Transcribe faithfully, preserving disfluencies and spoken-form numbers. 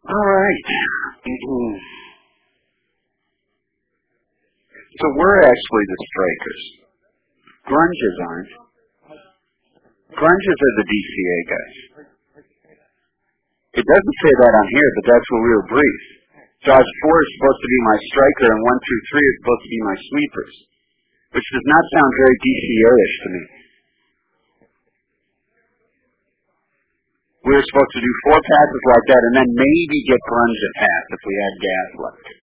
All right. So we're actually the strikers. Grunges aren't. Grunges are the D C A guys. It doesn't say that on here, but that's what we were briefed. Dodge four is supposed to be my striker, and one through three is supposed to be my sweepers, which does not sound very D C A-ish to me. We were supposed to do four passes like that, and then maybe get grunge a pass if we had gas left.